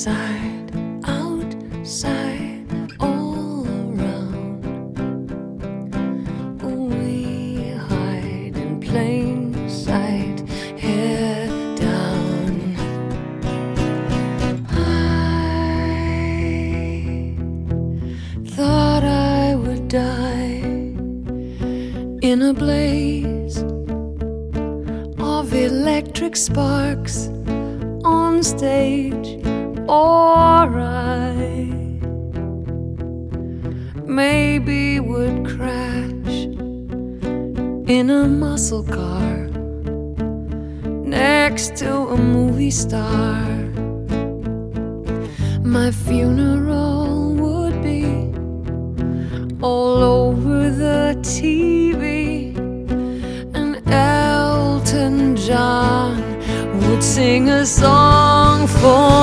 inside, outside, all around. We hide in plain sight, head down. I thought I would die in a blaze of electric sparks on stage, or I maybe would crash in a muscle car next to a movie star. My funeral would be all over the TV, and Elton John would sing a song for